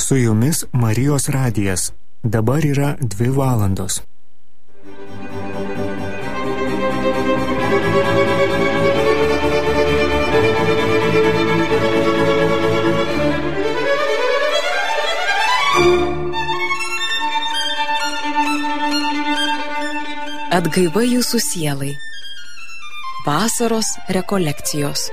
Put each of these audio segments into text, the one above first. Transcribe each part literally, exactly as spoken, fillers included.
Su jumis Marijos radijas. Dabar yra dvi valandos. Atgaiva jūsų sielai. Vasaros rekolekcijos.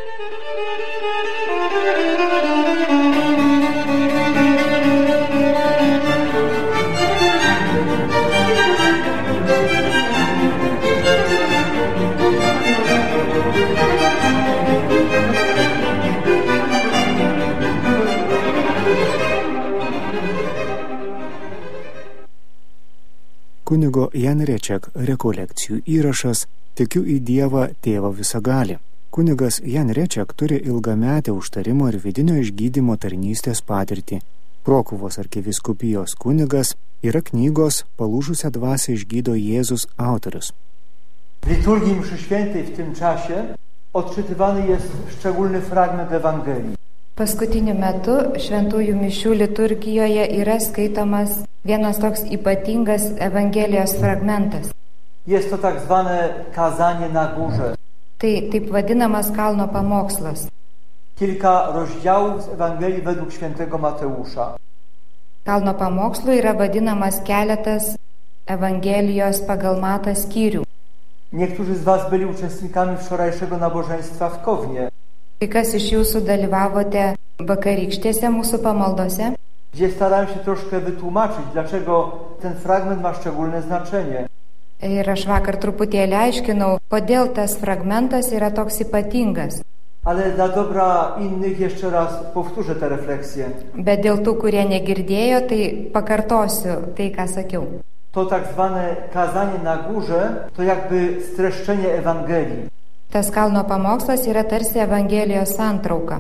Kunigo Jan Reček rekolekcijų įrašas Tikiu į Dievą Tėvą Visagalį. Kunigas Jan Reček turi ilgametę užtarimo ir vidinio išgydymo tarnystės patirtį. Krokuvos arkivyskupijos kunigas yra knygos Palūžusią dvasią išgydo Jėzus autorius. W liturgii mszy świętej w tym czasie odczytywany jest szczególny fragment Ewangelii. Paskutiniu metu šventųjų mišių liturgijoje yra skaitomas vienas toks ypatingas Evangelijos fragmentas. Jest to tak zwane kazanie na górze. Tai taip vadinamas kalno pamokslas. Kilka rozdziałów z Ewangelii według świętego Mateusza. Kalno pamokslu yra vadinamas keletas Evangelijos pagal Matą skyrių. Niektórzy z was byli uczestnikami wczorajszego nabożeństwa w Kownie. Kai kas iš jūsų dalyvavote vakarykštėse mūsų pamaldose, gdzie starałem się troszkę wytłumaczyć, dlaczego ten fragment ma szczególne znaczenie. Ir aš vakar truputėlį aiškinau, kodėl tas fragmentas yra toks ypatingas. Ale dla dobra innych jeszcze raz powtórzę tę refleksję. Bet dėl tų, kurie negirdėjo, tai pakartosiu tai, ką sakiau. To tak zwane kazanie na górze to jakby streszczenie Ewangelii. Tas kalno pamokslas yra tarsi Evangelijos santrauka.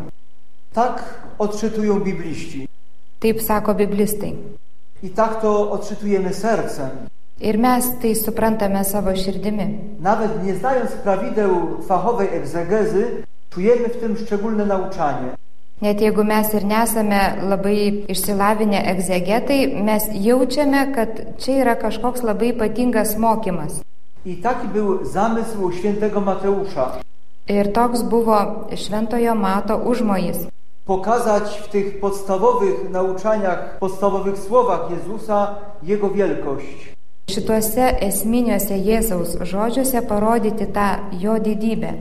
Tak odczytują bibliści. Taip sako biblistai. I tak to odczytujemy sercem. Ir mes tai suprantame savo širdimi. Nawet nie znając prawideł fachowej egzegezy, czujemy w tym szczególne nauczanie. Net jeigu mes ir nesame labai išsilavinę egzegetai, mes jaučiame, kad čia yra kažkoks labai ypatingas mokymas. I taki był zamysł świętego Mateusza. Ir toks buvo šventojo Mato užmojis. Pokazać w tych podstawowych nauczaniach, podstawowych słowach Jezusa Jego wielkość. Šituose esminiuose Jėzaus žodžiuose parodyti tą jo didybę.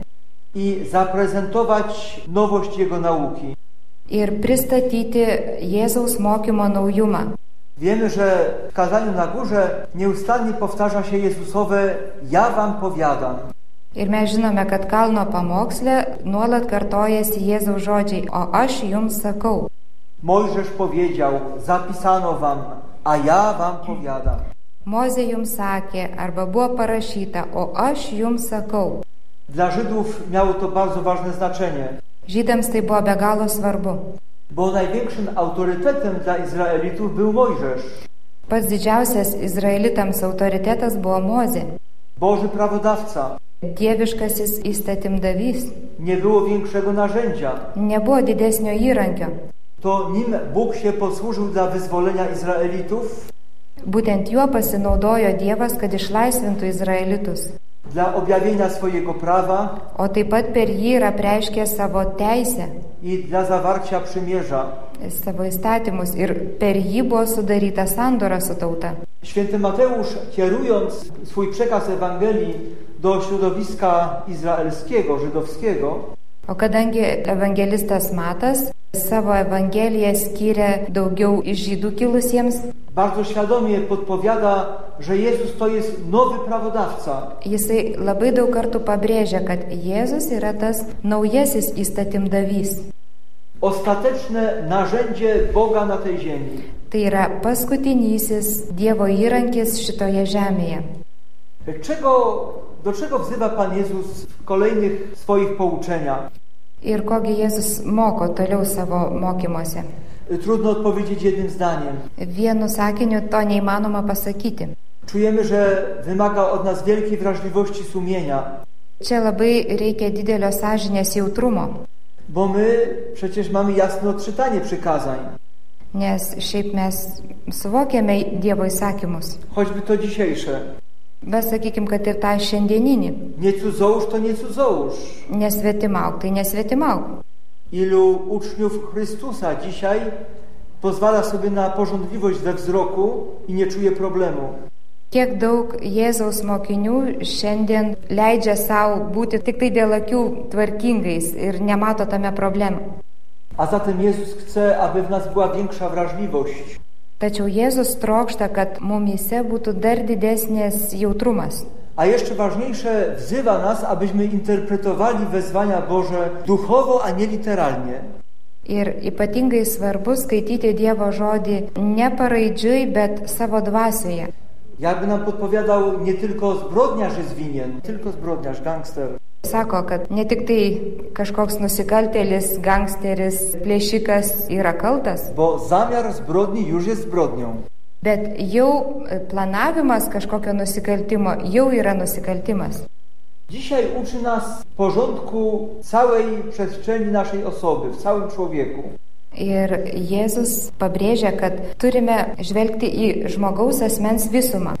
I zaprezentować nowość Jego nauki. Ir pristatyti Jėzaus mokymo naujumą. Wiemy, że w kazaniu na górze nieustannie powtarza się Jezusowe ja wam powiadam. Ir mes žinome, kad kalno pamoksle nuolat kartojasi Jėzaus žodžiai, o aš jums sakau. Mojżesz powiedział, zapisano wam, a ja wam powiadam. Mozė jums sakė, arba było parašyta, o aš jums sakau. Dla Żydów miało to bardzo ważne znaczenie. Žydams tai buvo be galo svarbu. Bo największym autorytetem dla Izraelitów był Mojżesz. Pats didžiausias izraelitams autoritetas buvo Mozė. Boży prawodawca. Dieviškasis įstatymdavys. Nie było większego narzędzia. Nebuvo didesnio įrankio. To nim Bóg się posłużył dla wyzwolenia Izraelitów. Būtent juo pasinaudojo Dievas, kad išlaisvintų izraelitus. Dla objawienia swojego prawa. O taip pat per jį yra preiškė savo teisę. I dla zawarcia przymierza. Savo įstatymus. Ir per jį buvo sudaryta sandora su tauta. Święty Mateusz, kierując swój przekaz Ewangelii do środowiska izraelskiego, żydowskiego, o kadangi evangelistas Matas savo Evangeliją skyrė daugiau iš žydų kilusiems, bardzo świadomie podpowiada, że Jezus to jest nowy prawodawca. Jisai labai daug kartų pabrėžia, kad Jėzus yra tas naujasis įstatymdavys. Ostateczne narzędzie Boga na tej ziemi. Tai yra paskutinysis Dievo įrankis šitoje žemėje. Czego, do czego wzywa Pan Jezus w kolejnych swoich pouczeniach? Ir kogi Jėzus moko toliau savo mokymuose. Trudno odpowiedzieć jednym zdaniem. Vienu sakiniu to neįmanoma pasakyti. Czujemy, że wymaga od nas wielkiej wrażliwości sumienia. Čia labai reikia didelio sąžinės jautrumo. Bo my przecież mamy jasne odczytanie przykazań. Nes šiaip mes suvokiame Dievo įsakymus. Choćby to dzisiejsze. Bet sakykim, kad ir tą šiandieninį. Nie cudzołóż to nie cudzołóż. Nesvetimauk, tai nesvetimauk. Ilu uczniów Chrystusa dzisiaj pozwala sobie na pożądliwość we wzroku i nie czuje problemu. Kiek daug Jėzaus mokinių šiandien leidžia savo būti tik tai dėl akių tvarkingais ir nemato tame problemų. A zatem Jezus chce, aby w nas była większa wrażliwość. Tačiau Jėzus trokšta, kad mumyse būtų dar didesnis jautrumas. A jeszcze ważniejsze, wzywa nas, abyśmy interpretowali wezwania Boże duchowo, a nie literalnie. Ir ypatingai svarbu skaityti Dievo žodį ne paraidžiui, bet savo dvasioje. Jakby nam podpowiadał, nie tylko zbrodniarz jest winien, nie tylko zbrodniarz, gangster. Sako, kad ne tik tai kažkoks nusikaltėlis, gangsteris, plėšikas yra kaltas, Bo zamiar zbrodni już jest zbrodnią. bet jau planavimas kažkokio nusikaltimo jau yra nusikaltimas. Dzisiaj uczy nas porządku całej przestrzeni naszej osoby, w całym człowieku. Ir Jėzus pabrėžia, kad turime žvelgti į žmogaus asmens visumą.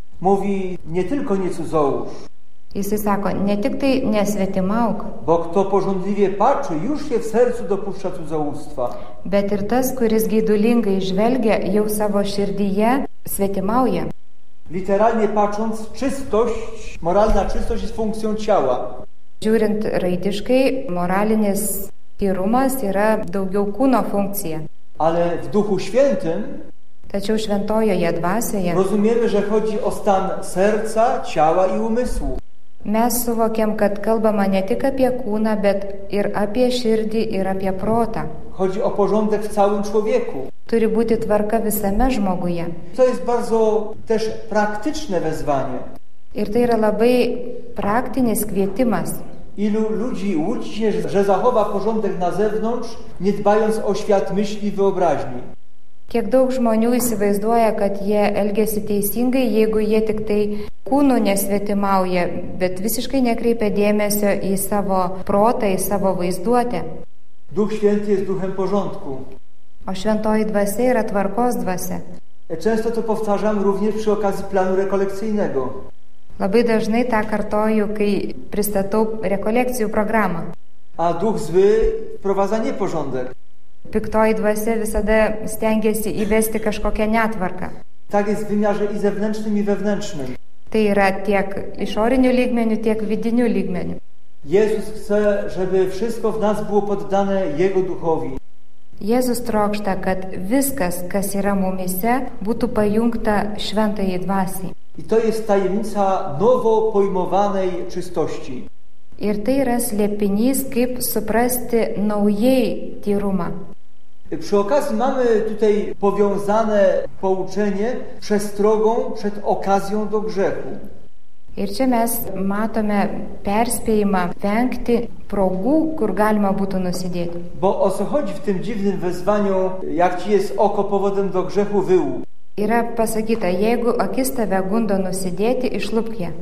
Mówi, nie tylko nie cudzołóż, Jisai sako, ne tik tai nesvetimauk, bo kto porządliwie patrzy, już się w sercu dopuszcza cudzołóstwa. bet ir tas, kuris geidulingai žvelgia, jau savo širdyje svetimauja. Literalnie patrząc, czystość, moralna czystość jest funkcją ciała. Žiūrint raidiškai, moralinis tyrumas yra daugiau kūno funkcija. Ale w Duchu Świętym Tačiau šventojoje dvasioje rozumiemy, że chodzi o stan serca, ciała i umysłu. mes suvokiam, kad kalbama ne tik apie kūną, bet ir apie širdį, ir apie protą. Chodzi o porządek w całym człowieku. Turi būti tvarka visame žmoguje. To jest bardzo też praktyczne wezwanie. Ir tai yra labai praktinis kvietimas. Ilu ludzi łudzi się, że zachowa porządek na zewnątrz, nie dbając o świat myśli i wyobraźni. Kiek daug žmonių įsivaizduoja, kad jie elgesi teisingai, jeigu jie tik tai kūnų nesvetimauja, bet visiškai nekreipia dėmesio į savo protą, į savo vaizduotę. Duch Święty jest duchem porządku. O šventoji dvasia yra tvarkos dvasia. Często to powtarzam również przy okazji planu rekolekcyjnego. Labai dažnai tą kartoju, kai pristatau rekolekcijų programą. A duch zły wprowadza nieporządek. Piktoji dvasia visada stengiasi įvesti kažkokią netvarką. Tak jest w wymiarze i zewnętrznym, i wewnętrznym. Tai yra tiek išorinių lygmenių, tiek vidinių lygmenių. Jezus chce, żeby wszystko w nas było poddane Jego duchowi. Jėzus trokšta, kad viskas, kas yra mumyse, būtų pajungta šventajai dvasiai. I to jest tajemnica nowo pojmowanej czystości. Ir tai yra slėpinys, kaip suprasti naujai tyrumą. Przy okazji mamy tutaj powiązane pouczenie przestrogą przed okazją do grzechu. Ir čia mes matome perspėjimą vengti progų, kur galima būtų nusidėti. Bo o co chodzi w tym dziwnym wezwaniu, jak ci jest oko powodem do grzechu, wyłów. Yra pasakyta, jeigu akis tave gundo nusidėti, išlupk ją.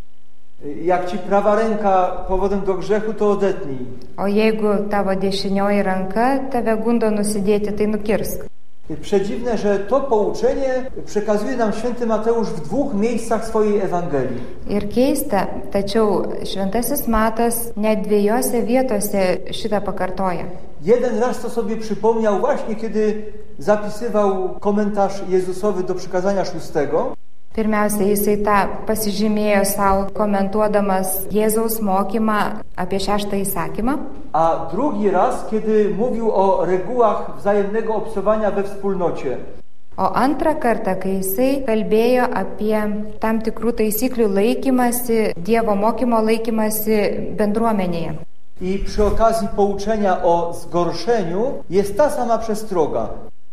Jak ci prawa ręka powodem do grzechu, to odetnij. O jeigu tavo dešinioji ranka tave gundo nusidėti, tai nukirsk. Przedziwne, że to pouczenie przekazuje nam święty Mateusz w dwóch miejscach swojej Ewangelii. Ir keista, tačiau šventasis Matas net dviejose vietose šitą pakartoja. Jeden raz to sobie przypomniał właśnie, kiedy zapisywał komentarz Jezusowy do przykazania szóstego. Pirmiausia, jisai tą pasižymėjo savo komentuodamas Jėzaus mokymą apie šeštą įsakymą. A drugi raz, kiedy mówił o regułach wzajemnego obcowania we wspólnocie. O antrą kartą, kai jisai kalbėjo apie tam tikrų taisyklių laikymasi, Dievo mokymo laikymasi bendruomenėje. I przy okazji pouczenia o zgorszeniu jest ta sama przestroga.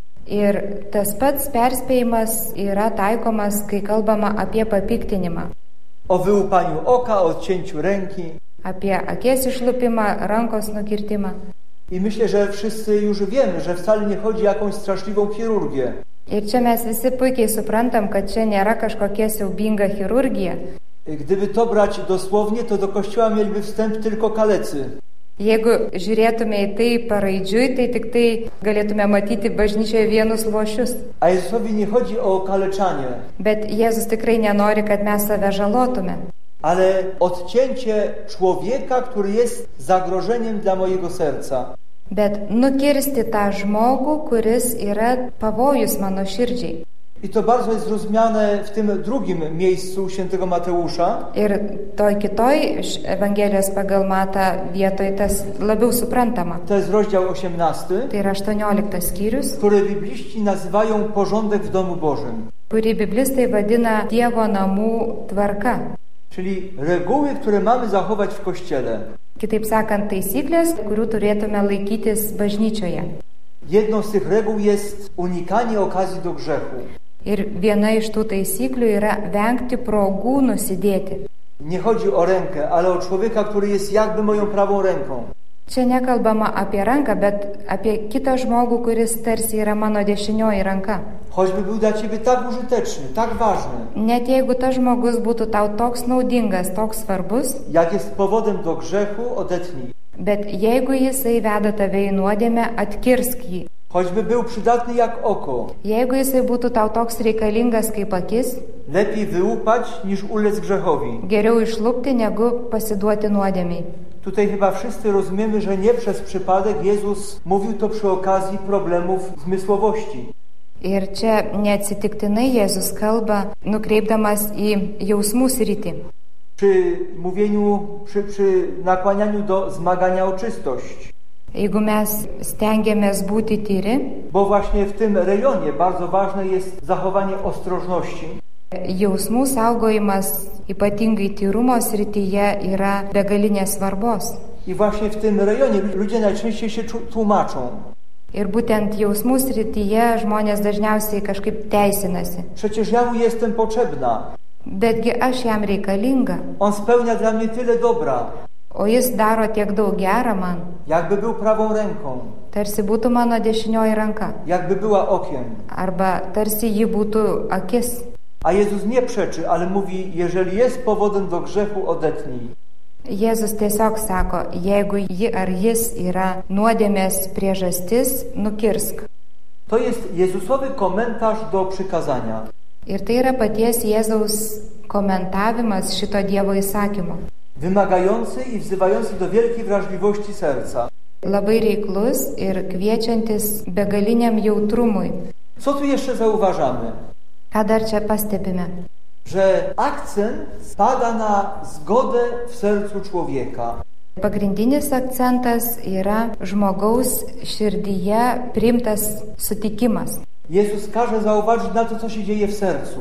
Ir tas pats perspėjimas yra taikomas, kai kalbama apie papiktinimą. O wyłupaniu oka, o odcięciu ręki. Apie akies išlupimą, rankos nukirtimą. I myślę, że wszyscy już wiemy, że wcale nie chodzi o jakąś straszliwą chirurgię. Ir čia mes visi puikiai suprantam, kad čia nėra kažkokia siaubinga chirurgija. Gdyby to brać dosłownie, to do kościoła mieliby wstęp tylko kalecy. Jeigu žiūrėtume į tai paraidžiui, tai tik tai galėtume matyti bažnyčioje vienus lošius. A Jezusowi nie chodzi o okaleczanie, Bet Jėzus tikrai nenori, kad mes save žalotume. ale odcięcie człowieka, który jest zagrożeniem dla mojego serca. Bet nukirsti tą žmogų, kuris yra pavojus mano širdžiai. I to bardzo jest rozumiane w tym drugim miejscu świętego Mateusza, Ir toj kitoj iš Evangelijos pagal Matą vietoj tas labiau suprantama. to jest rozdział osiemnasty, Tai yra aštuonioliktas skyrius, który bibliści nazywają porządek w domu Bożym. kurį biblistai vadina Dievo namų tvarka. Czyli reguły, które mamy zachować w Kościele. Kitaip sakant, taisyklės, kurių turėtume laikytis bažnyčioje. Jedną z tych reguł jest unikanie okazji do grzechu. Ir viena iš tų taisyklių yra vengti progų nusidėti. Nie chodzi o rękę, ale o człowieka, który jest jakby moją prawą ręką. Čia nekalbama apie ranką, bet apie kitą žmogų, kuris tarsi yra mano dešinioji ranka. Choćby był dla ciebie tak użyteczny, tak ważny, Net jeigu tas žmogus būtų tau toks naudingas, toks svarbus, jak jest powodem do grzechu, odetnij. bet jeigu jisai veda tave į nuodėmę, atkirsk jį. Choćby był przydatny jak oko, Jeigu jisai būtų tau toks reikalingas kaip akis, lepiej wyłupać niż ulec grzechowi. geriau išlupti negu pasiduoti nuodėmiai. Tutaj chyba wszyscy rozumiemy, że nie przez przypadek Jezus mówił to przy okazji problemów zmysłowości. Ir čia neatsitiktinai Jėzus kalba, nukreipdamas į jausmų sritį. Przy mówieniu, przy, przy nakłanianiu do zmagania o czystość. Jeigu mes stengiamės būti tyri, Bo właśnie w tym rejonie bardzo ważne jest zachowanie ostrożności. jausmų saugojimas, ypatingai tyrumo srityje, yra begalinės svarbos. I właśnie w tym rejonie ludzie najczęściej się czu- tłumaczą. Ir būtent jausmų srityje žmonės dažniausiai kažkaip teisinasi. Przecież ja mu jestem potrzebna. Betgi aš jam reikalinga, On spełnia dla mnie tyle dobra. o jis daro tiek daug gera man, Jakby był prawą ręką, tarsi būtų mano dešinioji ranka, jakby była okiem. arba tarsi ji būtų akis. A Jezus nie przeczy, ale mówi, jeżeli jest powodem do grzechu, odetnij. Jėzus tiesiog sako, jeigu ji ar jis yra nuodėmės priežastis, nukirsk. To jest Jezusowy komentarz do przykazania. Ir tai yra paties Jėzaus komentavimas šito Dievo įsakymo. Wymagający i wzywający do wielkiej wrażliwości serca. Labai reiklus ir kviečiantis begaliniam jautrumui. Co tu jeszcze zauważamy? Ką dar čia pastebime? Że akcent spada na zgodę w sercu człowieka. Pagrindinis akcentas yra žmogaus širdyje priimtas sutikimas. Jezus każe zauważyć na to, co się dzieje w sercu.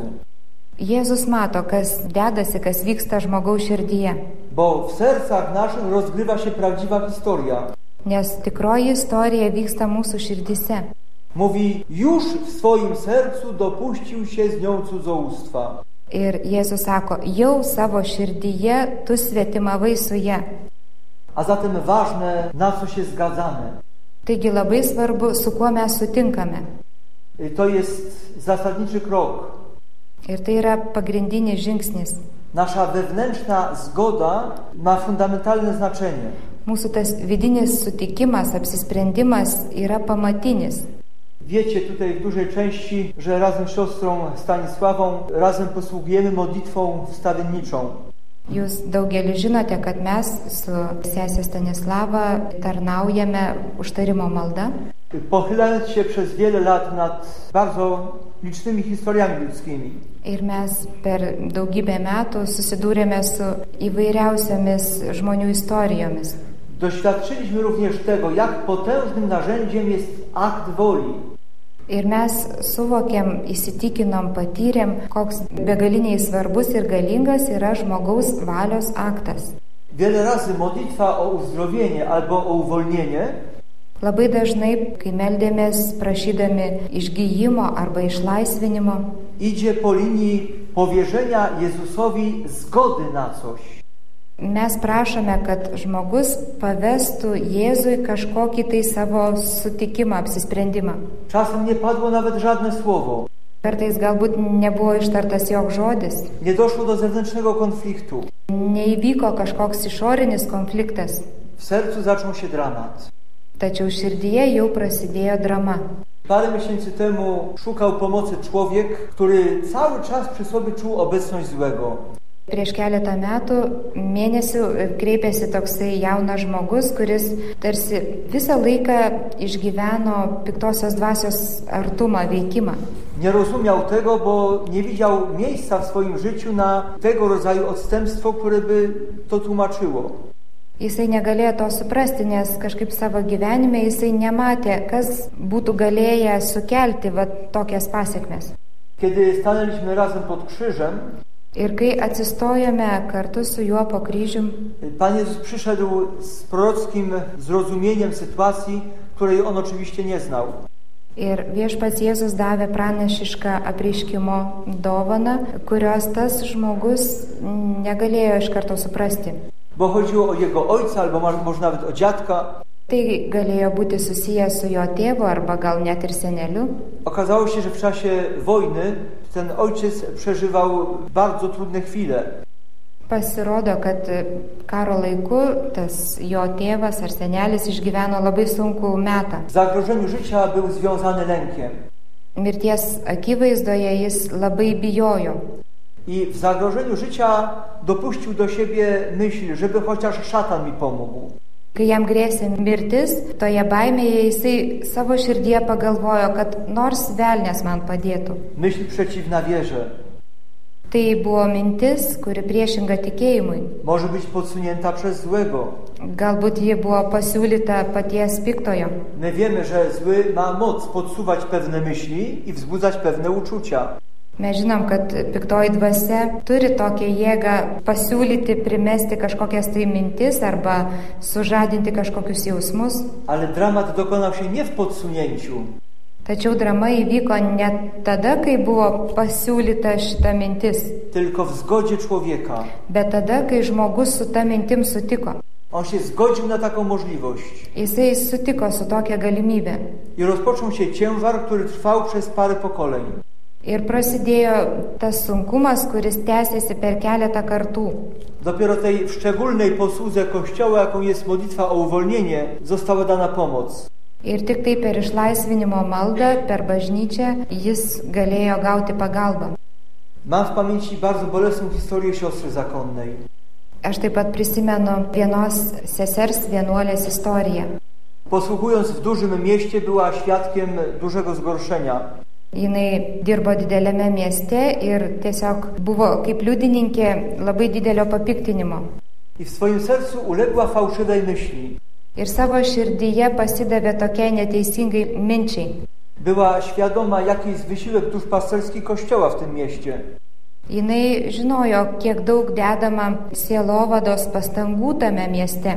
Jėzus mato, kas dedasi, kas vyksta žmogaus širdyje. Bo w sercach naszych rozgrywa się prawdziwa historia. Nes tikroji istorija vyksta mūsų širdyse. Mówi, już w swoim sercu dopuścił się z nią cudzołóstwa. Ir Jėzus sako, jau savo širdyje tu svetimavai su ja. A zatem ważne, na co się zgadzamy. Taigi labai svarbu, su kuo mes sutinkame. To jest zasadniczy krok. Ir tai yra pagrindinis žingsnis. Nasza wewnętrzna zgoda ma fundamentalne znaczenie. Mūsų tas vidinis sutikimas, apsisprendimas yra pamatinis. Wiecie tutaj w dużej części, że razem z siostrą Stanisławą razem posługujemy modlitwą wstawienniczą. Jūs daugelis žinote, kad mes su sesė Stanislava tarnaujame užtarimo maldą. Pochylając się przez wiele lat nad bardzo licznymi historiami ludzkimi. Ir mes per daugybę metų susidūrėme su įvairiausiamis žmonių istorijomis. Doświadczyliśmy również tego, jak potężnym narzędziem jest akt woli. Ir mes suvokėm, įsitikinom, patyrėm, koks begaliniai svarbus ir galingas yra žmogaus valios aktas. Wiele razy modlitwa o uzdrowienie albo o uwolnienie Labai dažnai, kai meldėmės prašydami išgyjimo arba išlaisvinimo, idzie po linii powierzenia Jezusowi zgody na coś. mes prašome, kad žmogus pavestų Jėzui kažkokį tai savo sutikimą, apsisprendimą. Czasem nie padło nawet żadne słowo. Kartais galbūt nebuvo ištartas joks žodis, Nie doszło do zewnętrznego konfliktu. neįvyko kažkoks išorinis konfliktas. W w sercu zaczął się dramat. Tačiau širdyje jau prasidėjo drama. Parę miesięcy temu szukał pomocy człowiek, który cały czas przy sobie czuł obecność złego. Prieš keletą metų mėnesių kreipėsi toksai jaunas žmogus, kuris tarsi visą laiką išgyveno piktosios dvasios artumą, veikimą. Nie rozumiał tego, bo nie widział miejsca w swoim życiu na tego rodzaju odstępstwo, które by to tłumaczyło. Jisai negalėjo to suprasti, nes kažkaip savo gyvenime jisai nematė, kas būtų galėję sukelti va, tokias pasiekmes. Kiedy stanęliśmy razem pod krzyżem, ir kai atsistojome kartu su juo po kryžium, Pan Jezus przyszedł z prorockim zrozumieniem sytuacji, której on oczywiście nie znał. Ir viešpats Jėzus davė pranašišką apreiškimo dovaną, kurios tas žmogus negalėjo iš karto suprasti. Bo chodziło o jego ojca, albo może nawet o dziadka. Tai galėjo būti susijęs su jo tėvu arba gal net ir seneliu. Okazało się, że w czasie wojny ten ojciec przeżywał bardzo trudne chwile. Pasirodo, kad karo laiku tas jo tėvas ar senelis išgyveno labai sunkų metą. W zagrożeniu życia był związany lękiem. Mirties akivaizdoje jis labai bijojo. I w zagrożeniu życia dopuścił do siebie myśl, żeby chociaż szatan mi pomógł. Kai jam grėsė mirtis, toje baimėje jisai savo širdyje pagalvojo, kad nors velnias man padėtų. Myśl przeciwna wierze. Tai buvo mintis, kuri priešinga tikėjimui. Może być podsunięta przez złego. Galbūt ji buvo pasiūlyta paties piktojo. My wiemy, że zły ma moc podsuwać pewne myśli i wzbudzać pewne uczucia. Mes žinom, kad piktoji dvasia turi tokią jėgą pasiūlyti, primesti kažkokias tai mintis arba sužadinti kažkokius jausmus. Ale dramat dokonał się nie w podsunięciu. Tačiau drama įvyko ne tada, kai buvo pasiūlyta šita mintis, tylko w zgodzie człowieka. Bet tada, kai žmogus su ta mintim sutiko. On się zgodził na taką możliwość. Jisai sutiko su tokia galimybė. I rozpoczął się ciężar, który trwał przez parę pokoleń. Ir prasidėjo tas sunkumas, kuris tęsėsi per keletą kartų. Dopiero tej szczególnej posłudze Kościoła, jaką jest modlitwa o uwolnienie, została dana pomoc. Ir tik tai per išlaisvinimo maldą, per bažnyčią, jis galėjo gauti pagalbą. Mam w pamięci bardzo bolesną historię siostry zakonnej. Aš taip pat prisimenu vienos sesers vienuolės istoriją. Posługując w dużym mieście, była świadkiem dużego zgorszenia. Jinai dirbo dideliame mieste ir tiesiog buvo kaip liudininkė labai didelio papiktinimo. I w swoim sercu uległa fałszywej myśli. Ir savo širdyje pasidavė tokiai neteisingai minčiai. Była świadoma, jaki jest wysiłek duszpasterski Kościoła w tym mieście. Jinai žinojo, kiek daug dedama sielovados pastangų tame mieste.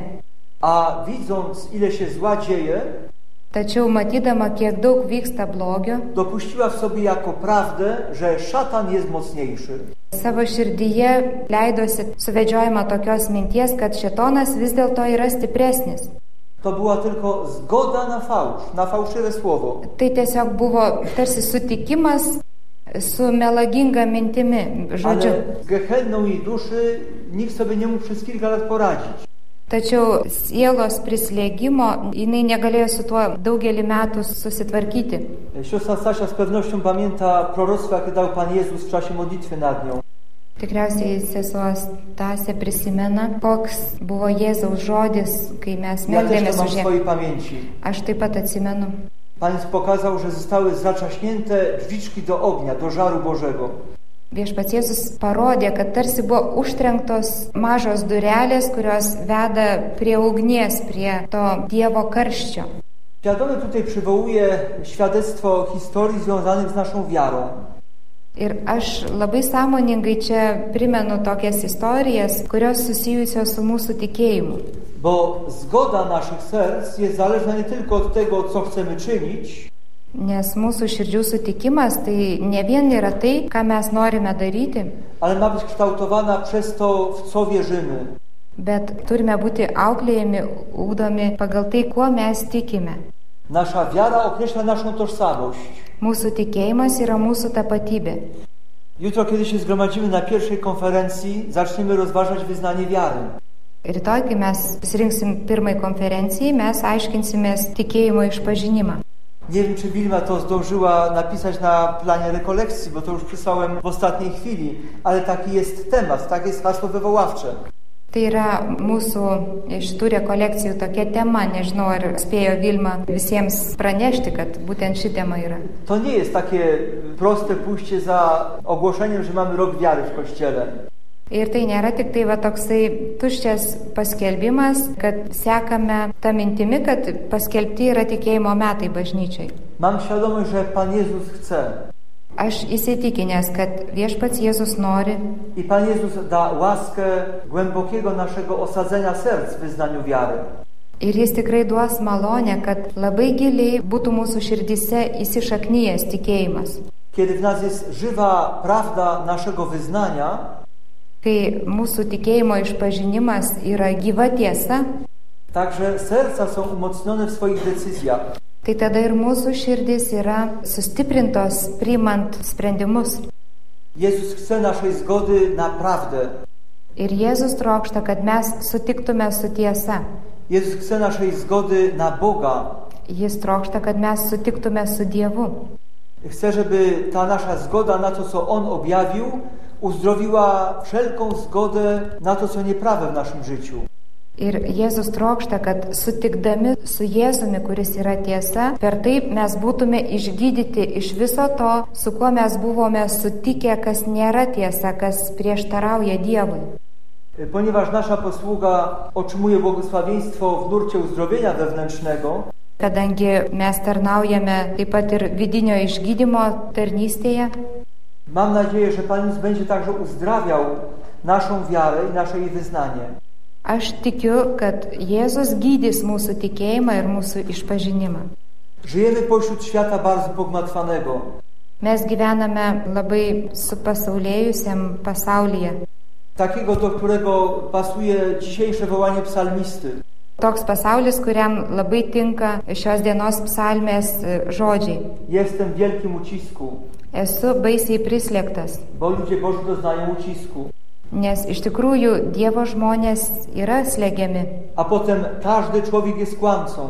A widząc, ile się zła dzieje, tačiau matydama, kiek daug vyksta blogio, dopuściła w sobie jako prawdę, że szatan jest mocniejszy. Savo širdyje leidosi suvedžiojama tokios minties, kad šėtonas vis dėlto yra stipresnis. To była tylko zgoda na fałsz, na fałszywe słowo. Tai tiesiog buvo tarsi sutikimas su melaginga mintimi, žodžiu. Ale z gehenną jej duszy nikt sobie nie mógł przez kilka lat poradzić. Tačiau sielos prislėgimo jinai negalėjo su tuo daugelį metų susitvarkyti. Siostra Stasia z pewnością pamięta proroctwo, jakie dał Pan Jezus w czasie modlitwy nad nią. Tikriausiai sesuo Stasė prisimena, koks buvo Jėzaus žodis, kai mes meldėmės už ją. Aš taip pat atsimenu. Pan Jezus pokazał, że zostały zaczaśnięte drzwiczki do ognia, do żaru Bożego. Viešpats Jėzus parodė, kad tarsi buvo užtrenktos mažos durelės, kurios veda prie ugnies, prie to Dievo karščio. Świadomie tutaj przywołuje świadectwo historii związanych z naszą wiarą. Ir aš labai sąmoningai čia primenu tokias istorijas, kurios susijusios su mūsų tikėjimu. Bo zgoda naszych serc jest zależna nie tylko od tego, co chcemy czynić, nes mūsų širdžių sutikimas tai ne vien yra tai, ką mes norime daryti, ale ma być kształtowana przez to, w co wierzymy. Bet turime būti auklėjami, ugdomi pagal tai, kuo mes tikime. Nasza wiara określa naszą tożsamość. Mūsų tikėjimas yra mūsų tapatybė. Jutro, kiedy się zgromadzimy na pierwszej konferencji, zaczniemy rozważać wyznanie wiary. Rytoj, kai mes pasirinksim pirmai konferencijai, mes aiškinsimės tikėjimo išpažinimą. Nie wiem, czy Wilma to zdążyła napisać na planie rekolekcji, bo to już przysłałem w ostatniej chwili, ale taki jest temat, tak jest hasło wywoławcze. Tai yra mūsų šitų rekolekcijų tokia tema, nežinau, ar spėjo Vilma visiems pranešti, kad būtent ši tema yra. To nie jest takie proste pójście za ogłoszeniem, że mamy rok wiary w Kościele. Ir tai nėra tik tai va toksai tuščias paskelbimas, kad sekame tą mintimi, kad paskelbti yra tikėjimo metai bažnyčiai. Mam świadomość, że Pan Jezus chce. Aš įsitikinęs, kad viešpats Jėzus nori. I Pan Jezus da łaskę głębokiego naszego osadzenia serc w wyznaniu wiary. Ir jis tikrai duos malonę, kad labai giliai būtų mūsų širdyse įsišaknyjęs tikėjimas. Kiedy w nas jest żywa prawda naszego wyznania, kai mūsų tikėjimo išpažinimas yra gyva tiesa, także serca są umocnione w swoich decyzjach. Tai tada ir mūsų širdys yra sustiprintos priimant sprendimus. Jezus chce naszej zgody na prawdę. Ir Jėzus trokšta, kad mes sutiktume su tiesa. Jezus chce naszej zgody na Boga. Jis trokšta, kad mes sutiktume su Dievu. Chce, żeby ta nasza zgoda na to, co On objawił, uzdrowiła wszelką zgodę na to, co nieprawe w naszym życiu. Ir Jėzus trokšta, kad sutikdami su Jėzumi, kuris yra tiesa, per taip mes būtume išgydyti iš viso to, su kuo mes buvome sutikę, kas nėra tiesa, kas prieštarauja Dievui. Ponieważ nasza posługa otrzymuje błogosławieństwo w nurcie uzdrowienia wewnętrznego, kadangi mes tarnaujame taip pat ir vidinio išgydymo tarnystėje, mam nadzieję, że Pan Jezus będzie także uzdrawiał naszą wiarę i nasze jej wyznanie. Aš tikiu, kad Jėzus gydys mūsų tikėjimą ir mūsų išpažinimą. Żyjemy pośród świata bardzo pogmatwanego. Mes gyvename labai supasaulėjusiam pasaulyje. Takiego, do którego pasuje dzisiejsze wołanie psalmisty. Toks pasaulis, kuriam labai tinka šios dienos psalmės žodžiai. Jestem w wielkim ucisku. Esu baisiai prislėgtas. Bo ludzie Boży doznają ucisku. Nes iš tikrųjų Dievo žmonės yra slegiami. A potem każdy człowiek jest kłamcą.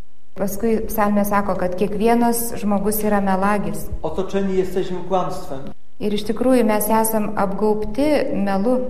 Paskui psalmė sako, kad kiekvienas žmogus yra melagis. Otoczeni jesteśmy kłamstwem. Ir iš tikrųjų mes esam apgaubti melu.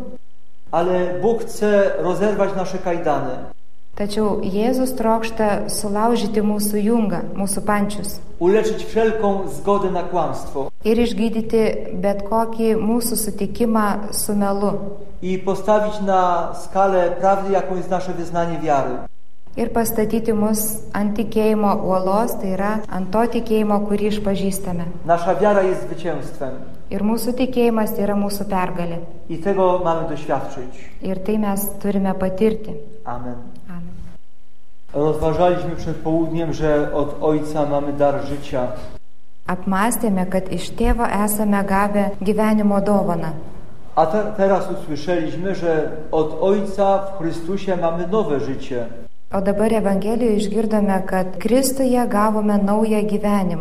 Ale Bóg chce rozerwać nasze kajdany. Tačiau Jėzus trokšta sulaužyti mūsų jungą, mūsų pančius. Uleczyć wszelką zgodę na kłamstwo. Ir išgydyti bet kokį mūsų sutikimą su melu. I postawić na skalę prawdy, jaką jest nasze wyznanie wiary. Ir pastatyti mus ant tikėjimo uolos, tai yra ant to tikėjimo, kurį išpažįstame. Nasza wiara jest zwycięstwem. Ir mūsų tikėjimas yra mūsų pergalė. I tego mamy doświadczyć. Ir tai mes turime patirti. Amen. Amen. Rozważaliśmy przed południem, że od Ojca mamy dar życia. Apmąstėme, kad iš tėvo esame gavę gyvenimo dovaną. A te, teraz usłyszeliśmy, że od Ojca w Chrystusie mamy nowe życie. O dabar Evangelijoje išgirdome, kad Kristuje gavome naują gyvenimą.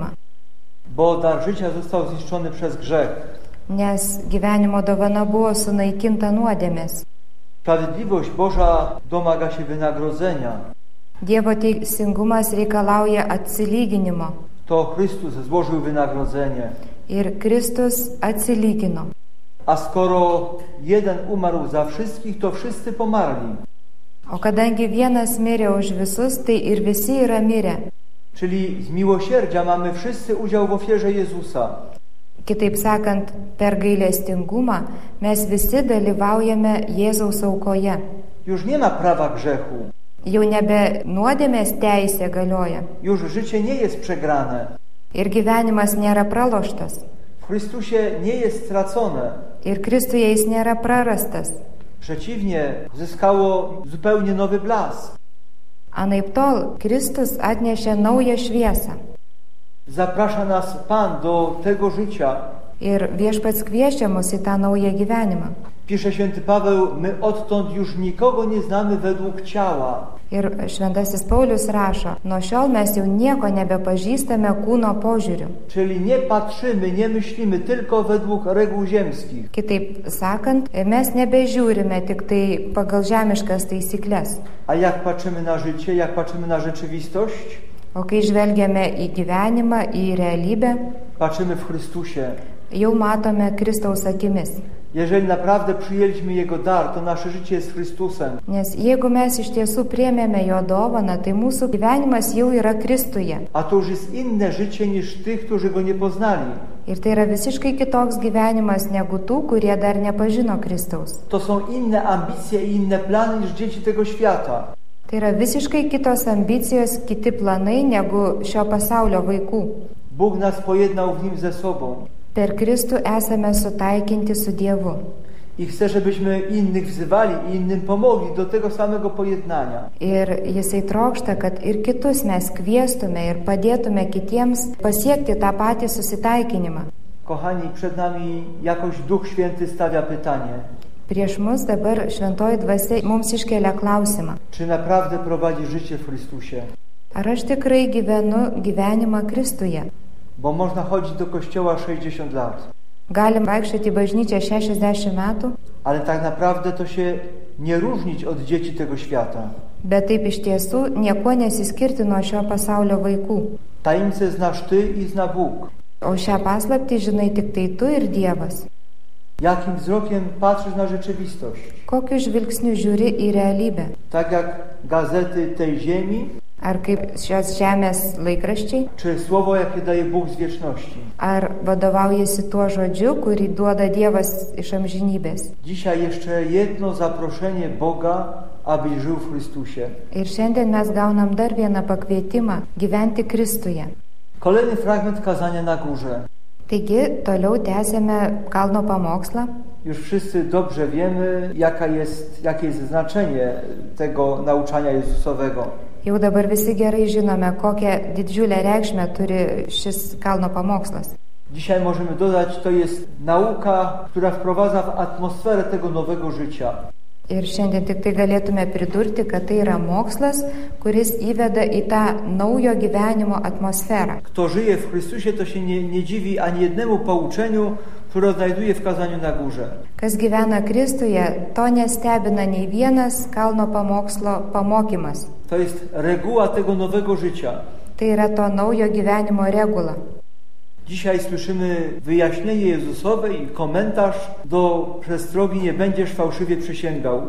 Bo dar życia został zniszczony przez grzech. Nes gyvenimo dovana buvo sunaikinta nuodėmės. Sprawiedliwość Boża domaga się wynagrodzenia. Dievo teisingumas reikalauja atsilyginimo. To Chrystus złożył wynagrodzenie. Ir Kristus atsilygino. A skoro jeden umarł za wszystkich, to wszyscy pomarli. O kadangi vienas mirė už visus, tai ir visi yra mirę. Czyli z miłosierdzia mamy wszyscy udział w ofierze Jezusa. Kitaip sakant, per gailestingumą mes visi dalyvaujame Jėzaus aukoje. Już nie ma prawa grzechu. Jau nebe nuodėmės teisė galioja. Już życie nie jest przegrane. Ir gyvenimas nėra praloštas. W Chrystusie nie jest stracone. Ir Kristuje jis nėra prarastas. Przeciwnie, zyskało zupełnie nowy blask. Anaiptol Kristus atnešė naują šviesą. Zaprasza nas Pan do tego życia. Ir viešpats kviečia mus į tą naują gyvenimą. Pisze święty Paweł, my odtąd już nikogo nie znamy według ciała. Ir šventasis Paulius rašo, nuo šiol mes jau nieko nebepažįstame kūno požiūriu. Czyli nie patrzymy, nie myślimy tylko według reguł ziemskich. Kitaip sakant, mes nebežiūrime tik tai pagal žemiškas taisyklės. A jak patrzymy na życie, jak patrzymy na rzeczywistość? O kai žvelgiame į gyvenimą, į realybę, Patrzymy w Chrystusie. jau matome Kristaus akimis. Jeżeli naprawdę przyjęliśmy Jego dar, to nasze życie jest Chrystusem. Nes jeigu mes iš tiesų priėmėme jo dovaną, tai mūsų gyvenimas jau yra Kristuje. A to już jest inne życie niż tych, którzy Go nie poznali. Ir tai yra visiškai kitoks gyvenimas negu tų, kurie dar nepažino Kristaus. To są inne ambicje i inne plany niż dzieci tego świata. Tai yra visiškai kitos ambicijos, kiti planai negu šio pasaulio vaikų. Bóg nas pojednał w Nim ze sobą. Per Kristų esame sutaikinti su Dievu. I chce, żebyśmy innych wzywali i innym pomogli do tego samego pojednania. Ir Jisai trokšta, kad ir kitus mes kviestume ir padėtume kitiems pasiekti tą patį susitaikinimą. Kochani, przed nami jakoś Duch Święty stawia pytanie. Prieš mus dabar šventoji dvasia mums iškelia klausimą. Czy naprawdę prowadzi życie w Chrystusie? Ar aš tikrai gyvenu gyvenimą Kristuje? Bo można chodzić do kościoła sześćdziesiąt lat. Galim vaikščioti į bažnyčią šešiasdešimt metų, Ale tak naprawdę to się nie różnić od dzieci tego świata. bet taip iš tiesų niekuo nesiskirti nuo šio pasaulio vaikų. Tajemnicę znasz Ty i zna Bóg. O šią paslaptį žinai tik tai tu ir Dievas. Jakim wzrokiem patrzysz na rzeczywistość? Kokiu žvilgsniu žiūri į realybę? Tak jak gazety tej ziemi, Ar kaip šios žemės laikraščiai? czy słowo, jakie daje Bóg z wieczności? Ar vadovaujasi tuo žodžiu, kurį duoda Dievas iš amžinybės? Dzisiaj jeszcze jedno zaproszenie Boga, abyś żył w Chrystusie. Ir šiandien mes gaunam dar vieną pakvietimą gyventi Kristuje. Kolejny fragment kazania na górze. Taigi, toliau tęsėme kalno pamokslą. Już wszyscy dobrze wiemy, jaka jest, jakie jest znaczenie tego nauczania Jezusowego. Jau dabar visi gerai žinome, kokią didžiulę reikšmę turi šis kalno pamokslas. Dzisiaj możemy dodać, to jest nauka, która wprowadza w atmosferę tego nowego życia. Ir šiandien tik tai galėtume pridurti, kad tai yra mokslas, kuris įveda į tą naujo gyvenimo atmosferą. Kto żyje w Chrystusie, to się nie, nie dziwi ani jednemu pouczeniu, które znajduje w kazaniu na górze. Kas gyvena Kristuje, to nestebina nei vienas kalno pamokslo pamokymas. To jest reguła tego nowego życia. Tai yra to naujo gyvenimo regula. Dzisiaj słyszymy wyjaśnienie Jezusowe i komentarz do przestrogi nie będziesz fałszywie przysięgał.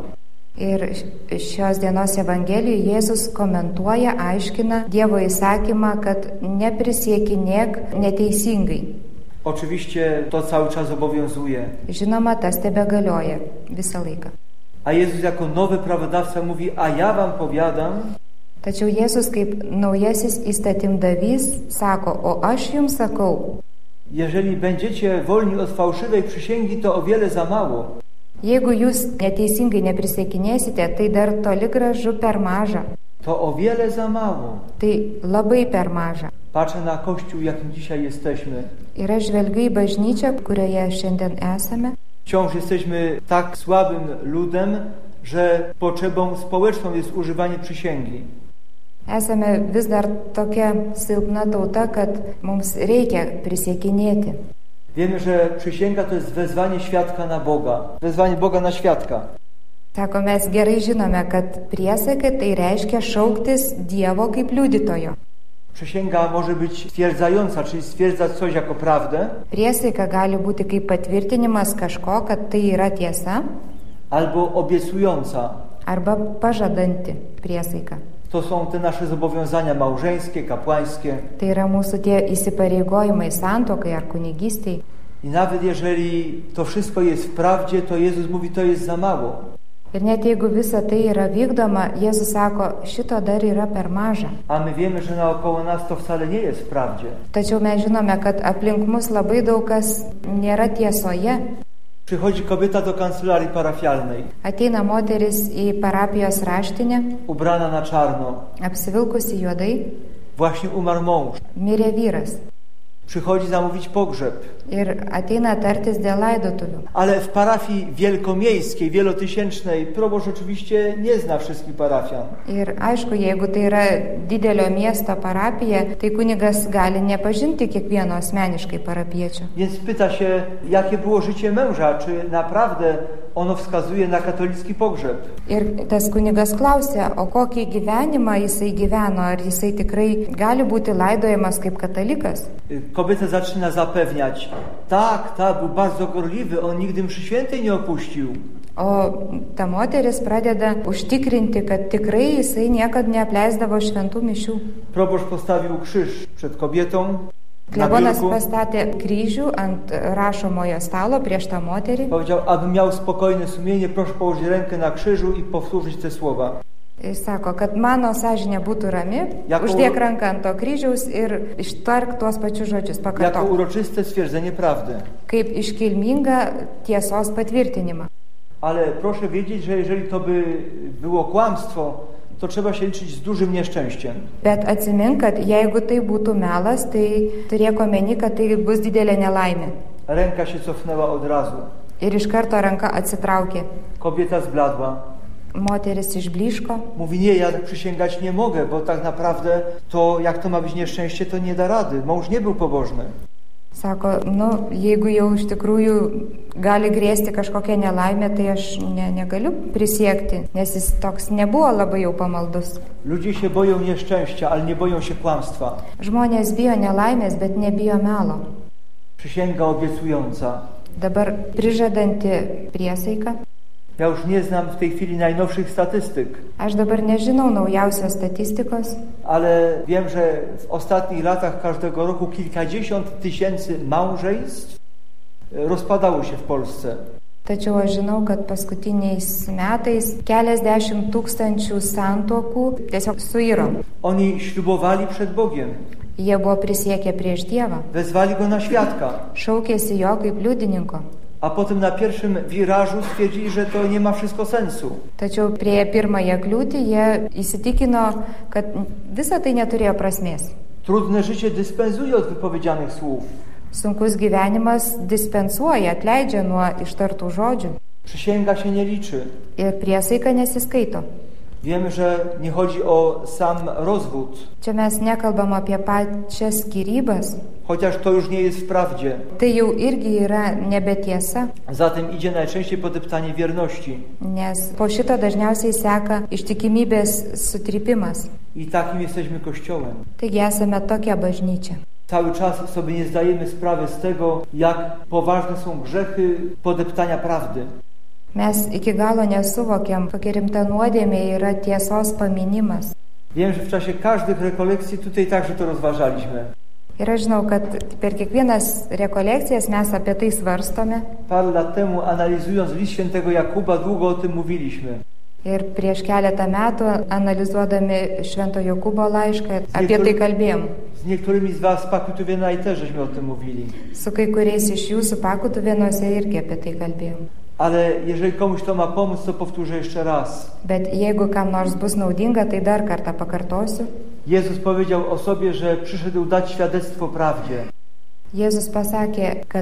Ir šios dienos Evangelijoje Jėzus komentuoja, aiškina Dievo įsakymą, kad neprisiekinėk neteisingai. Oczywiście to cały czas obowiązuje. Žinoma, tas tebegalioja visą laiką. A Jezus jako nowy prawodawca mówi, a ja wam powiadam, Tačiau Jėzus kaip naujasis įstatymdavys sako, o aš jums sakau, jeżeli będziecie wolni od fałszywej przysięgi, to o wiele za mało. jeigu jūs neteisingai neprisiekinėsite, tai dar toli gražu per maža. To o wiele za mało. Tai labai per maža. Patrzę na Kościół, jakim dzisiaj jesteśmy. Ir aš žvelgiu į bažnyčią, kurioje šiandien esame. Wciąż jesteśmy tak słabym ludem, że potrzebą społeczną jest używanie przysięgi. Esame vis dar tokia silpna tauta, kad mums reikia prisiekinėti. Wiemy, że przysięga to jest wezwanie świadka na Boga. Wezwanie Boga na świadka. Sako, mes gerai žinome, kad priesaika tai reiškia šauktis Dievo kaip liudytojo. Przysięga może być stwierdzająca, czyli stwierdzać coś jako prawdę. Priesaika gali būti kaip patvirtinimas kažko, kad tai yra tiesa. Albo obiecująca. Arba pažadanti priesaika. To są te nasze zobowiązania małżeńskie, kapłańskie. Tai yra mūsų tie įsipareigojimai santuokai ar kunigystei. I nawet jeżeli to wszystko jest w prawdzie, to Jezus mówi, to jest za mało. Ir net jeigu visa tai yra vykdoma, Jėzus sako, šito dar yra per maža. A my wiemy, że naokoło nas to wcale nie jest w prawdzie. Tačiau mes žinome, kad aplink mus labai daug kas nėra tiesoje. Przychodzi kobieta do kancelarii parafialnej, Ateina moteris į parapijos raštinę, ubrana na czarno. apsivilkusi juodai, Właśnie umarł mąż. mirė vyras. Przychodzi zamówić pogrzeb. Ir ateina tartis dėl laidotuvių. Ale w parafii wielkomiejskiej, wielotysięcznej proboszcz oczywiście nie zna wszystkich parafian. Ir aišku, jeigu tai yra didelio miesto parapija, tai kunigas gali nepažinti kiekvieno asmeniškai parapiečio. Więc pyta się, jakie było życie męża, czy naprawdę ono wskazuje na katolicki pogrzeb. Ir tas kunigas klausia, o kokį gyvenimą jisai gyveno, ar jisai tikrai gali būti laidojamas kaip katalikas. Kobieta zaczyna zapewniać, tak, tak, był bardzo gorliwy, on nigdy mszy świętej nie opuścił. O ta moteris pradeda užtikrinti, kad tikrai jisai niekad neapleisdavo šventų mišių. Proboszcz postawił krzyż przed kobietą. Klebonas pastatė kryžių ant rašomojo stalo prieš tą moterį. Powiedział, aby miał spokojne sumienie, proszę położyć rękę na krzyżu i powtórzyć te słowa. Jis sako, kad mano sąžinė būtų rami, jako, uždėk ranką ant to kryžiaus ir ištark tuos pačius žodžius, pakartok. Jako uroczyste stwierdzenie prawdy. Kaip iškilmingą tiesos patvirtinimą. Ale proszę wiedzieć, że jeżeli to by było kłamstwo, to trzeba się liczyć z dużym nieszczęściem. Bet atsimink, kad jeigu tai būtų melas, tai turėk omeny, kad tai bus didelė nelaimė. Ręka się cofnęła od razu. Ir iš karto ranka atsitraukė. Kobieta zbladła. Moteris išblyško. Mówi, nie, ja tak przysięgać nie mogę, bo tak naprawdę to, jak to ma być nieszczęście, to nie da rady. Mąż nie był pobożny. Sako, nu, jeigu jau iš tikrųjų gali grėsti kažkokią nelaimę, tai aš ne, negaliu prisiekti, nes jis toks nebuvo labai jau pamaldus. Ludzie się boją nieszczęścia, ale nie boją się kłamstwa. Žmonės bijo nelaimės, bet nebijo melo. Przysięga obiecująca. Dabar prižadanti priesaika. Ja już nie znam w tej chwili najnowszych statystyk. Aš dabar nežinau naujausios statistikos. Ale wiem, że w ostatnich latach każdego roku kilkadziesiąt tysięcy małżeństw rozpadało się w Polsce. Tačiau aš žinau, kad paskutiniais metais keliasdešimt tūkstančių santuokų tiesiog suiro. Oni ślubowali przed Bogiem. Jie buvo prisiekę prieš Dievą. Wezwali go na świadka. Šaukėsi jo kaip liudininko. A potem na pierwszym wirażu stwierdzili, że to nie ma wszystko sensu. Tačiau prie pirmąją kliūtį jie įsitikino, kad visa tai neturėjo prasmės. Trudne życie dyspensuje od wypowiedzianych słów. Sunkus gyvenimas dispensuoja, atleidžia nuo ištartų žodžių. Przysięga się nie liczy. Ir priesaika nesiskaito. Wiemy, że nie chodzi o sam rozwód. Čia mes nekalbam apie pačias skyrybas. Chociaż to już nie jest w prawdzie. Tai jau irgi yra nebetiesa. Zatem idzie najczęściej podeptanie wierności. Nes po šito dažniausiai seka ištikimybės sutrypimas. I takim jesteśmy Kościołem. Taigi esame tokia bažnyčia. Cały czas sobie nie zdajemy sprawy z tego, jak poważne są grzechy podeptania prawdy. Mes iki galo nesuvokiam, kokia rimta nuodėmė yra tiesos paminimas. Wiem, że w czasie każdych rekolekcji tutaj także to rozważaliśmy. Ir aš žinau, kad per kiekvienas rekolekcijas mes apie tai svarstome. Parę lat temu, analizując list świętego Jakuba, długo o tym mówiliśmy. Ir prieš keletą metų, analizuodami Švento Jokūbo laišką, apie tai kalbėjom. Z niektórymi z was Pakutuvėnai też żeśmy o tym mówili. Su kai kuriais iš jūsų Pakutuvėnuose irgi apie tai kalbėjom. Ale jeżeli komuś to ma pomóc, to powtórzę jeszcze raz. Bet jeigu kam nors bus naudinga, tai dar kartą pakartosiu. Jezus powiedział o sobie, że przyszedł dać świadectwo prawdzie. Jezus pasakė, kad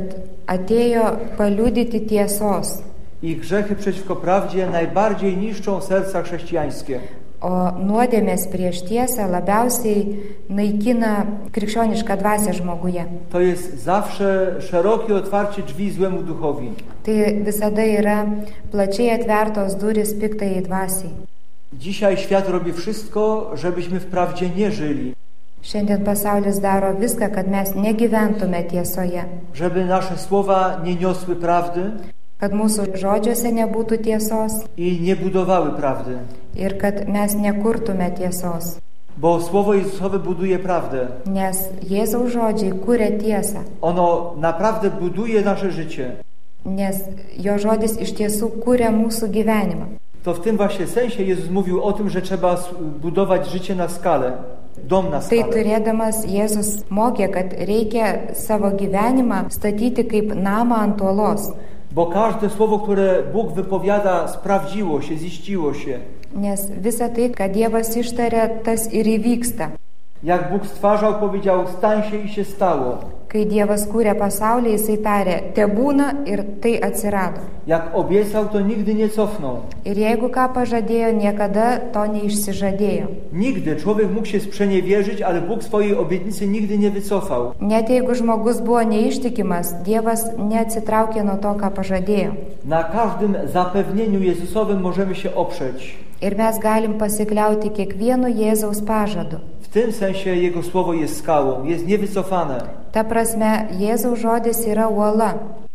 atėjo paliudyti tiesos. Ich grzechy przeciwko prawdzie najbardziej niszczą serca chrześcijańskie. O nuodėmės prieš tiesą labiausiai naikina krikščionišką dvasią žmoguje. To jest zawsze szerokie otwarcie drzwi złemu duchowi. Tai visada yra plačiai atvertos durys piktajai dvasiai. Dzisiaj świat robi wszystko, żebyśmy w prawdzie nie żyli. Šiandien pasaulis daro viską, kad mes negyventume tiesoje. Żeby nasze słowa nie niosły prawdy. Kad mūsų žodžiuose nebūtų tiesos. I nie budowały prawdy. Ir kad mes nekurtume tiesos. Bo Słowo Jezusowe buduje prawdę. Nes Jėzaus žodžiai kuria tiesą. Ono naprawdę buduje nasze życie. Nes jo žodis iš tiesų kuria mūsų gyvenimą. To w tym właśnie sensie Jezus mówił o tym, że trzeba budować życie na skalę. Dom na skalę. Tai turėdamas Jėzus mokė, kad reikia savo gyvenimą statyti kaip namą ant uolos. Bo każde słowo, które Bóg wypowiada, sprawdziło się, ziściło się. Nes visa tai, ką Dievas ištarė, tas ir įvyksta. Jak Bóg stwarzał, powiedział, stań się i się stało. Kai Dievas kūrė pasaulį, jisai tarė, te būna ir tai atsirado. Jak obiecał, to nigdy nie cofnął. Ir jeigu ką pažadėjo, niekada to neišsižadėjo. Nigdy człowiek mógł się sprzeniewierzyć, ale Bóg swojej obietnicy nigdy nie wycofał. Net jeigu žmogus buvo neištikimas, Dievas neatsitraukė nuo to, ką pažadėjo. Na każdym zapewnieniu Jezusowym możemy się oprzeć. Ir mes galim pasikliauti kiekvienu Jėzaus pažadu. W tym sensie Jego słowo jest skałą, jest niewycofane. Ta prasme, Jėzaus žodis yra uola,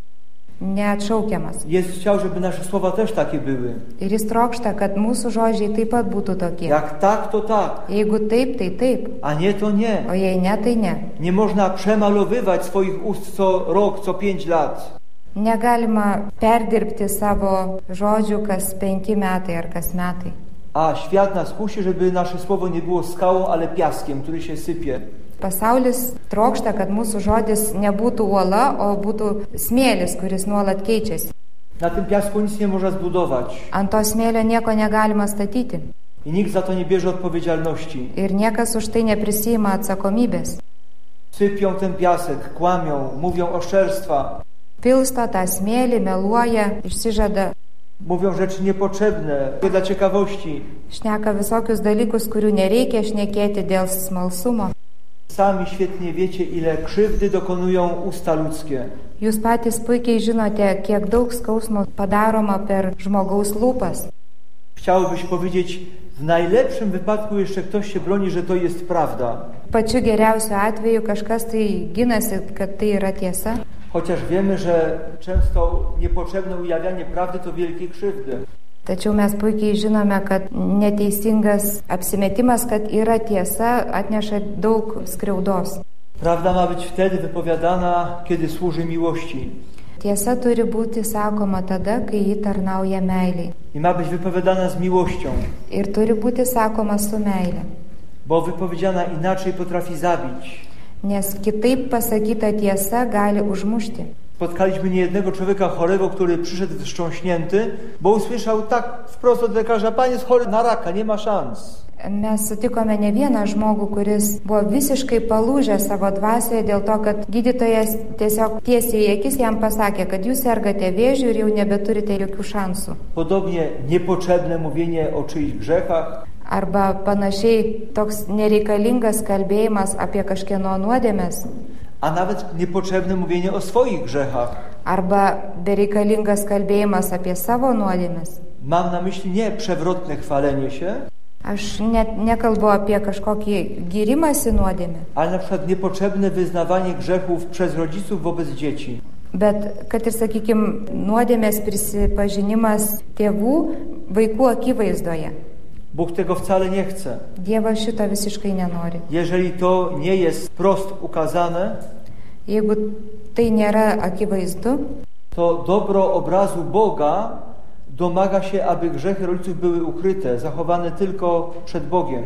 neatšaukiamas. Jezus chciał, żeby nasze słowa też takie były. Ir jis trokšta, kad mūsų žodžiai taip pat būtų tokie. Jak tak, to tak, Jeigu taip, tai taip, a nie, to nie. o jei ne, tai ne. Nie można przemalowywać swoich ust co rok, co pięć lat. Negalima perdirbti savo žodžių kas penki metai ar kas metai. A świat nas kusi, żeby nasze słowo nie było skałą, ale piaskiem, który się sypie. Pasaulis trokšta, kad mūsų žodis nebūtų uola, o būtų smėlis, kuris nuolat keičiasi. Na tym piasku nic nie można zbudować. Ant to smėlio nieko negalima statyti. I nikt za to nie bierze odpowiedzialności. Ir niekas už tai neprisima atsakomybės. Sypią ten piasek, kłamią, mówią oszczerstwa. Pilsto tą smėlį, meluoja, išsižada. Mówią rzeczy niepotrzebne, dla ciekawości. Šneka visokius dalykus, kurių nereikia šnekėti dėl smalsumo. Sami świetnie wiecie, ile krzywdy dokonują usta ludzkie. Jūs patys puikiai žinote, kiek daug skausmo padaroma per žmogaus lūpas. Chciałbyś powiedzieć, w najlepszym wypadku jeszcze ktoś się broni, że to jest prawda. Pačiu geriausiu atveju kažkas tai ginasi, kad tai yra tiesa. Chociaż wiemy, że często niepotrzebne ujawnianie prawdy to wielkie krzywdy. Tačiau mes puikiai žinome, kad neteisingas apsimetimas, kad yra tiesa, atneša daug skriaudos. Prawda ma być wtedy wypowiadana, kiedy służy miłości. Tiesa turi būti sakoma tada, kai ji tarnauja meiliai. I ma być wypowiadana z miłością. Ir turi būti sakoma su meile. Bo wypowiedziana inaczej potrafi zabić. Nes kitaip pasakyta tiesa gali užmušti. Spotkaliśmy niejednego człowieka chorego, który przyszedł wstrząśnięty, bo usłyszał tak wprost od lekarza: pan jest chory na raka, nie ma szans. Mes sutikome ne vieną žmogų, kuris buvo visiškai palūžę savo dvasioje dėl to, kad gydytojas tiesiog tiesiai į akis jam pasakė, kad jūs sergate vėžiu ir jau nebeturite jokių šansų. Podobnie niepotrzebne mówienie o czyichś grzechach. Arba panašiai toks nereikalingas kalbėjimas apie kažkieno nuodėmes. A nawet niepotrzebne mówienie o swoich grzechach. Arba bereikalingas kalbėjimas apie savo nuodėmes. Mam na myśli nie przewrotne chwalenie się. Aš net nekalbu apie kažkokį gyrimąsi nuodėmę. Ale na przykład niepotrzebne wyznawanie grzechów przez rodziców wobec dzieci. Bet kad ir, sakykime, nuodėmės prisipažinimas tėvų vaikų akivaizdoje. Bóg tego wcale nie chce. Dievas šito visiškai nenori. Jeżeli to nie jest prost ukazane, jeigu tai nėra akivaizdu, to dobro obrazu Boga domaga się, aby grzechy rodziców były ukryte, zachowane tylko przed Bogiem.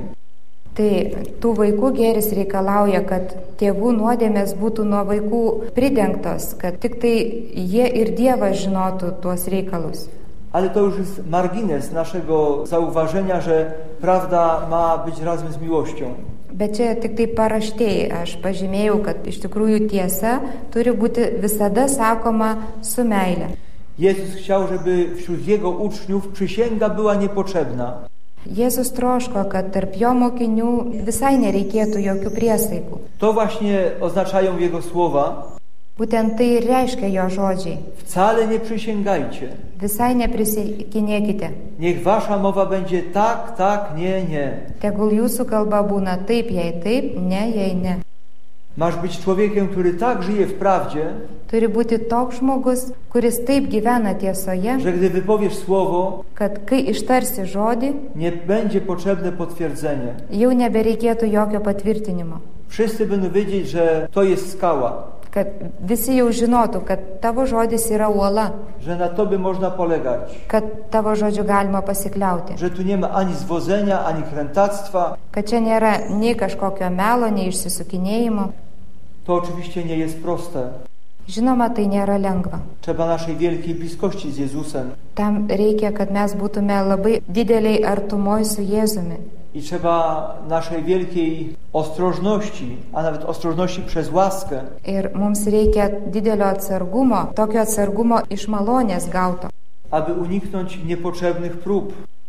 Tai tų vaikų gėris reikalauja, kad tėvų nuodėmės būtų nuo vaikų pridengtos, kad tik tai jie ir Dievas žinotų tuos reikalus. Ale to już jest margines naszego zauważenia, że prawda ma być razem z miłością. Bet čia tik tai paraštėjai, aš pažymėjau, kad iš tikrųjų tiesa turi būti visada sakoma su meile. Jezus chciał, żeby wśród Jego uczniów przysięga była niepotrzebna. Jėzus troško, kad tarp jo mokinių visai nereikėtų jokių priesaikų. To właśnie oznaczają Jego słowa. Būtent tai ir reiškia jo žodžiai. Wcale nie przysięgajcie. Visai neprisiekinėkite. Niech wasza mowa będzie tak, tak, nie, nie. Tegul jūsų kalba būna taip, jei taip, ne, jei ne. Masz być człowiekiem, który tak żyje w prawdzie, turi būti toks žmogus, kuris taip gyvena tiesoje, że gdy wypowiesz słowo, kad kai ištarsi žodį, nie będzie potrzebne potwierdzenie. Jau nebereikėtų jokio patvirtinimo. Wszyscy będą wiedzieć, że to jest skała. Kad visi jau žinotų, kad tavo žodis yra uola. Że na tobie można polegać. Kad tavo žodžiu galima pasikliauti. Że tu nie ma ani zwodzenia, ani krętactwa. Kad čia nėra nei kažkokio melo, nei išsisukinėjimo. To oczywiście nie jest proste. Žinoma, tai nėra lengva. Trzeba naszej wielkiej bliskości z Jezusem. Tam reikia, kad mes būtume labai dideliai artumoj su Jėzumi. I trzeba naszej wielkiej ostrożności, a nawet ostrożności przez łaskę. Ir mums reikia didelio atsargumo, tokio atsargumo iš malonės gauto, Aby uniknąć niepotrzebnych prób.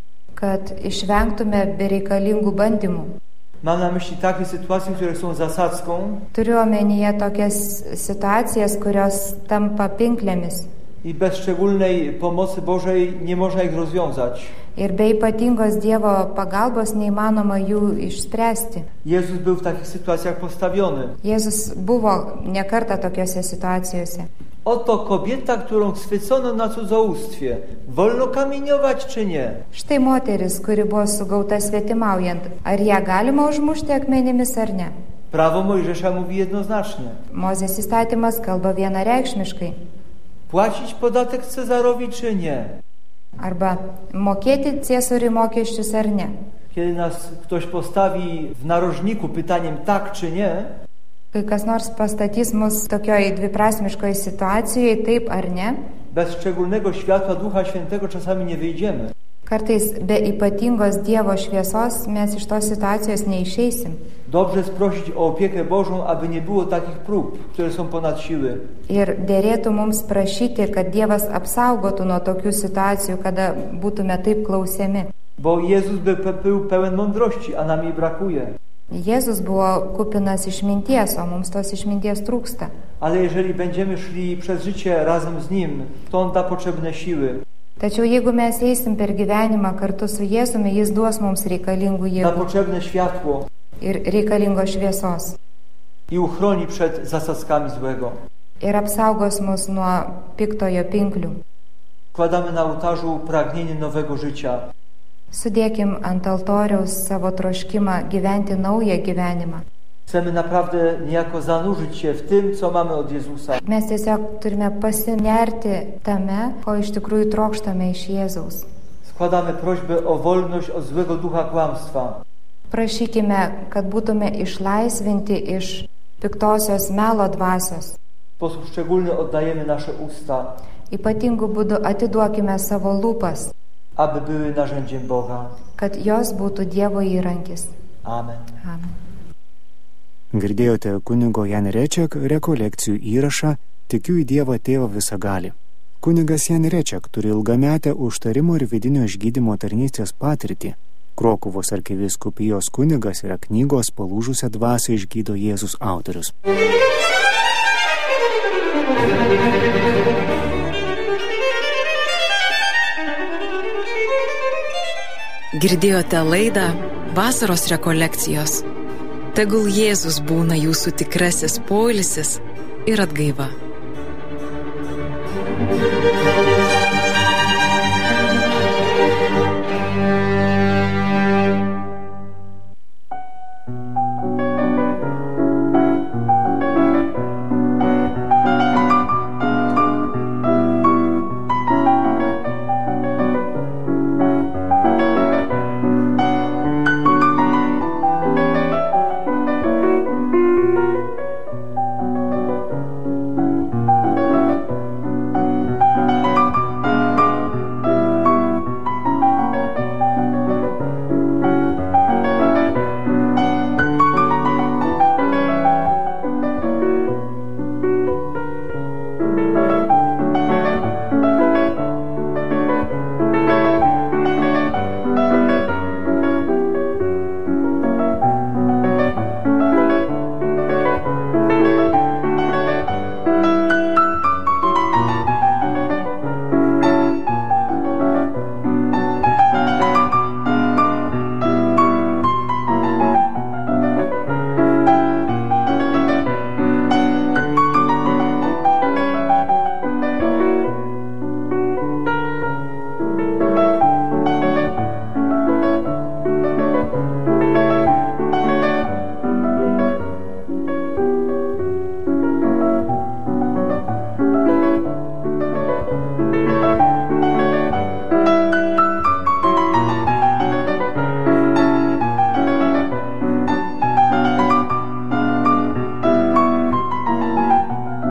kad išvengtume bereikalingų bandymų. Mam na myśli takie sytuacje, które są zasadzką Turiu omenyje tokias situacijas, kurios tampa pinklėmis. i bez szczególnej pomocy Bożej nie można ich rozwiązać. Ir be ypatingos Dievo pagalbos neįmanoma jų išspręsti. Jezus był w takich sytuacjach postawiony. Jėzus buvo nekarta tokiose situacijose. Oto kobieta, którą schwycono na cudzołóstwie. Wolno kamieniować czy nie? Štai moteris, kuri buvo sugauta svetimaujant. Ar ją galima užmušti akmenimis ar ne? Prawo Mojżesza mówi jednoznacznie. Mozės įstatymas kalba vienareikšmiškai. Płacić podatek Cezarowi czy nie? Arba mokėti Ciesoriui mokesčius ar ne? Kiedy nas ktoś postawi w narożniku pytaniem tak czy nie, Kai kas nors pastatys mus tokioj dviprasmiškoje situacijoje, taip ar ne, bez szczególnego światła Ducha Świętego czasami nie wyjdziemy. kartais be ypatingos Dievo šviesos mes iš tos situacijos neišeisim. Dobrze sprosić o opiekę Bożą, aby nie było takich prób, które są ponad siły. Ir dėrėtų mums prašyti, kad Dievas apsaugotų nuo tokių situacijų, kada būtume taip klausiami. Bo Jezus by, był pełen mądrości, a nam jej brakuje. Jėzus buvo kupinas išminties, o mums tos išminties trūksta. Ale jeżeli będziemy szli przez życie razem z Nim, to On da potrzebne siły. Tačiau jeigu mes eisim per gyvenimą kartu su Jėzumi, Jis duos mums reikalingų Da jėgų potrzebne światło ir reikalingos šviesos. i uchroni przed zasadzkami złego. Ir apsaugos mus nuo piktojo pinklių. Składamy na ołtarzu pragnienie nowego życia. Sudėkim ant altoriaus savo troškimą gyventi naują gyvenimą. Chcemy naprawdę niejako zanurzyć się w tym, co mamy od Jezusa. Mes tiesiog turime pasinerti tame, ko iš tikrųjų trokštame iš Jėzaus. Składamy prośbę o wolność od złego ducha kłamstwa. Prašykime, kad būtume išlaisvinti iš piktosios melo dvasios. W sposób szczególny oddajemy nasze usta, Ypatingų būdų atiduokime savo lūpas, aby były narzędziem Boga. kad jos būtų Dievo įrankis. Amen. Amen. Girdėjote kunigo Jan Rečiak rekolekcijų įrašą Tikiu į Dievą Tėvą Visagalį. Kunigas Jan Rečiak turi ilgametę užtarimo ir vidinio išgydymo tarnystės patirtį. Krokuvos arkivyskupijos kunigas yra knygos Palūžusią dvasią išgydo Jėzus autorius. Girdėjote laidą Vasaros rekolekcijos. Tegul Jėzus būna jūsų tikrasis poilsis ir atgaiva.